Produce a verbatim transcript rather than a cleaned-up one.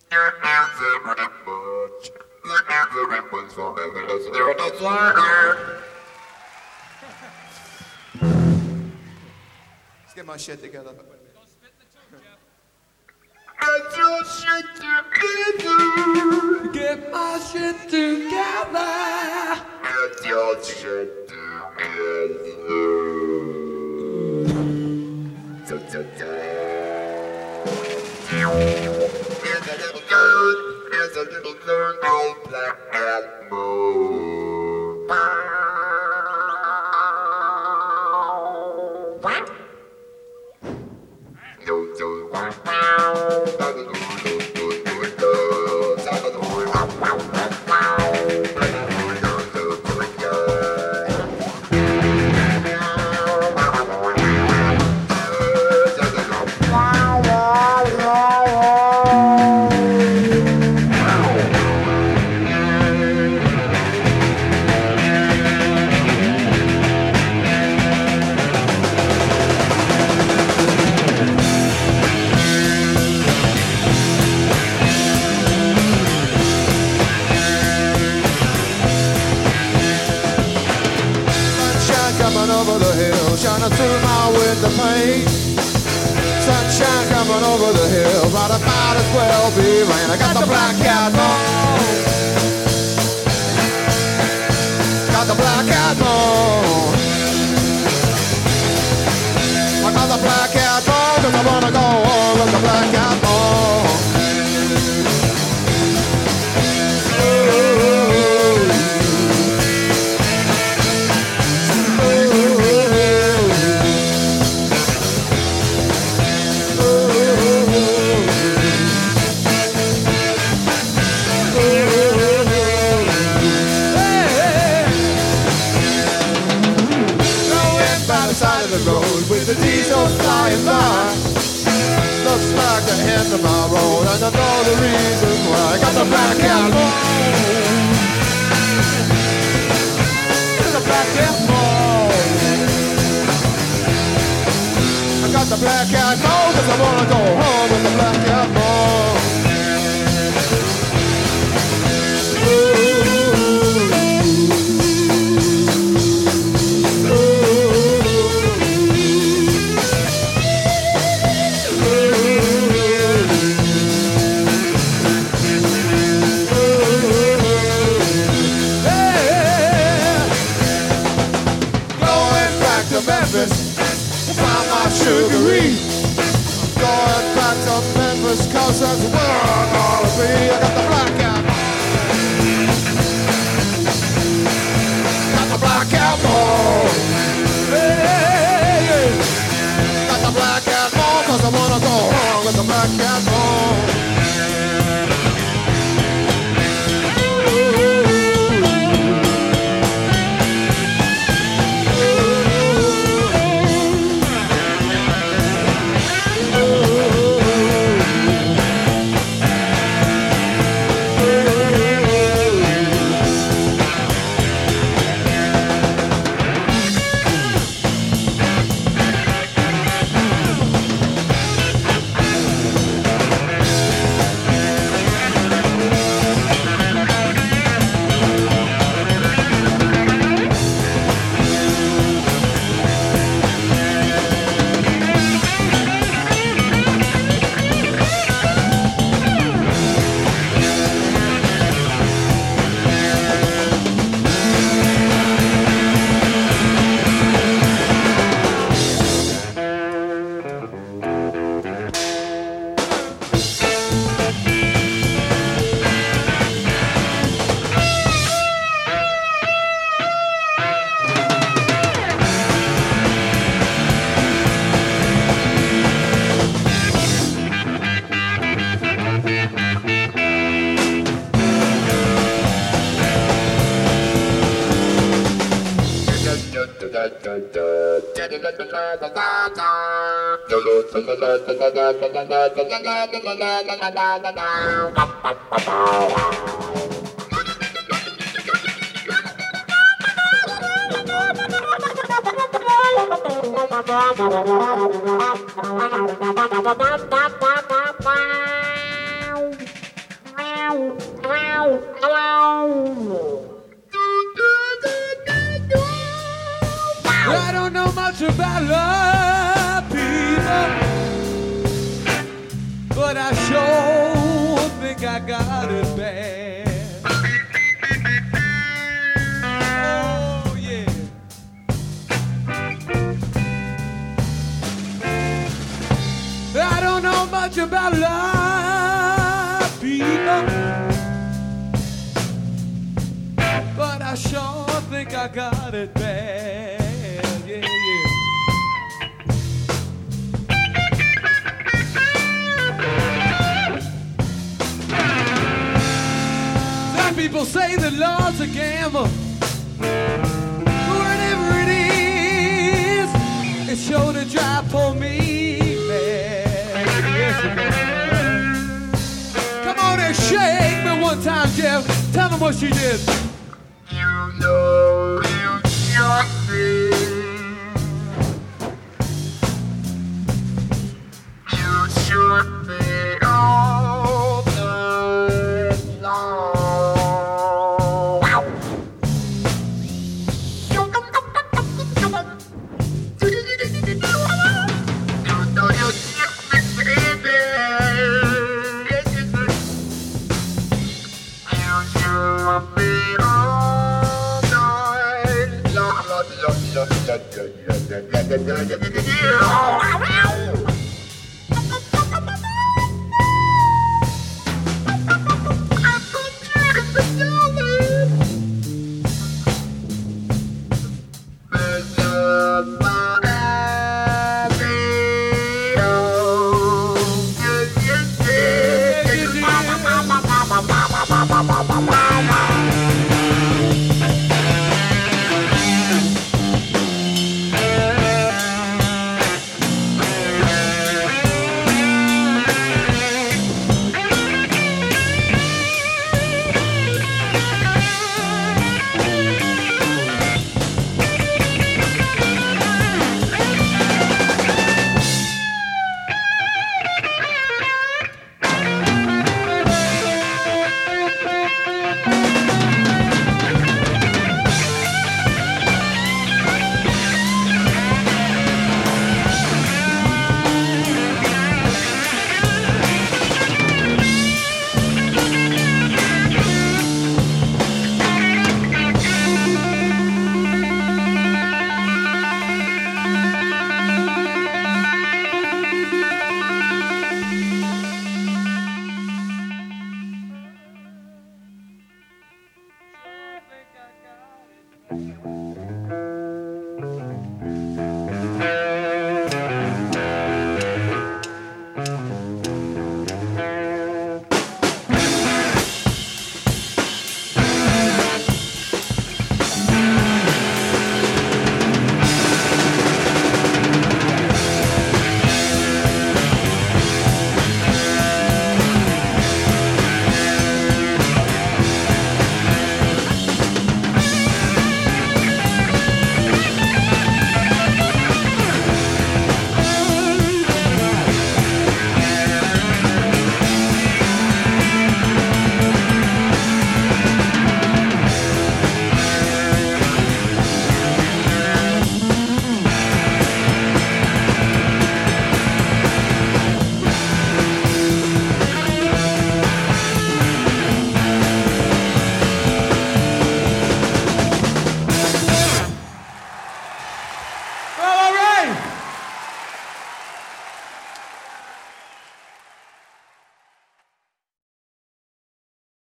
Let's get my shit together. Get your shit together. Get my shit together. Get your shit together. Da, da, da. Here's a little girl. Here's a little girl named Black Cat Moon. What? No, no, shining through my window pane. Sunshine coming over the hill, but it might as well be rain. I got the black cat moon. Got the black cat moon. I got the black cat moon, 'cause I wanna go home with the black cat moon. With the diesel flying by, looks like the end of my road, and I know the reason why. I got the black cat moon. The black cat moon. I got the black cat moon 'cause I wanna go home with the black cat moon. Find my sugaree. Going back to Memphis 'cause that's where I gotta be. I got the black cat. Got the black cat moon. Hey, hey. Got the black cat moon 'cause I wanna go home with the black cat moon. but I sure think I got it bad. Oh yeah. I don't know much about love, people, but I sure think I got it bad. Yeah, yeah. Some people say that love's a gamble. Whatever it is, it's sure to drive for me mad. Yes, it does. Come on and shake me one time, Jeff. Tell them what she did. You know you got me. You should be all night long. You know you got me, baby. You should be all night long.